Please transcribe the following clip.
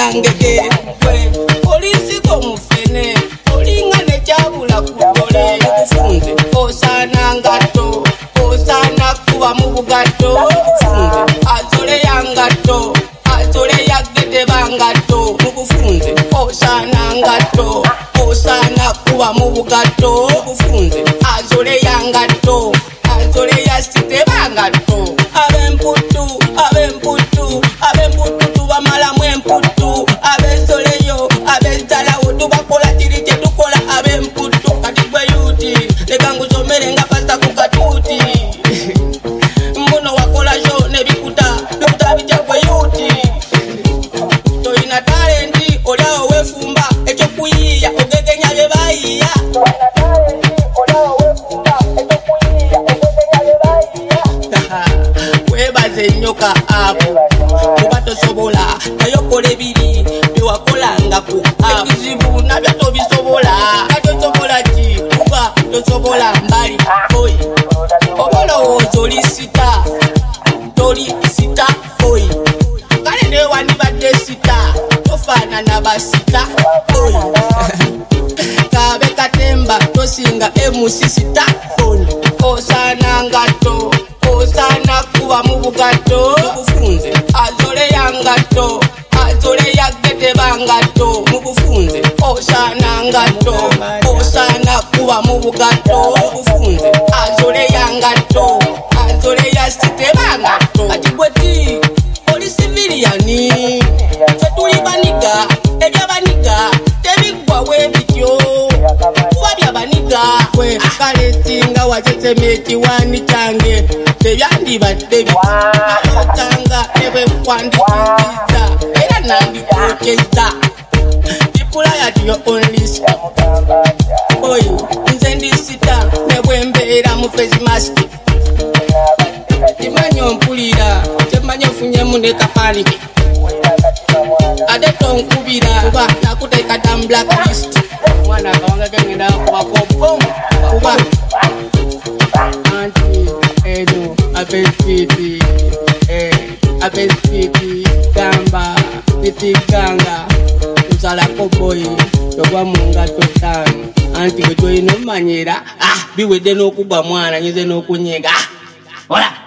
yangege we polisi komufene olinga ne jabula kutole kufunze osana ngato osana kuba mu bugato kufunze azole yangato azole yagede bangato mukufunze osana ngato osana kuba mu bugato kufunze azole yangato azole yasite bangato abemputu tubamala mwemputu abezoleyo abezalawo tubakola kiri kyetukola abemputu kati gwe yuti leka ngusomere nga pasta ku katuuti mbuno wakola sho nebikuta bijja gwe yuti toyina talenti olyawo wefumba ekyokuyiiya ogegenya bye bayiiya webaze nnyoka apo kuba tosobola nayokola ebiri byewakolanga ku ekizibu nabyo tobisobola natosobola ki kuba tosobola mbali oyi obolowooza oli sita toli sita oyi kale newandibadde sita tofaanana basita oyi kabe katemba tosinga emusi sita oyi osana ngato osana kuba mu bugato mukufunze azole yangato azole yagede bangato mukufunze osana ngato osana kuba mu bugato mukufunze azole yangato azole yasite bangato atibweti oli civiliani fetuli baniga ebyabaniga tebigwa webityo kuba byabaniga we kale singa wakyesema ekiwani kyange tebyandibadde bitanga nebwe kwandikiza era nandikwokeza ipulaya tiyo only oyo nze ndisita nebwe mbeera mu face mask timanyi ompulira temanyi ofunyemu ne kapaniki ate tonkubira kuba nakuteeka dam blacklist mwana akawanga kengenda kubakobom kuba anti eno apesiti gamba nitiganga nsalako boyi togwa mungato tano anti gwe tolina omanyira biwedde n'okugwa mwana nyize n'okunyiga ola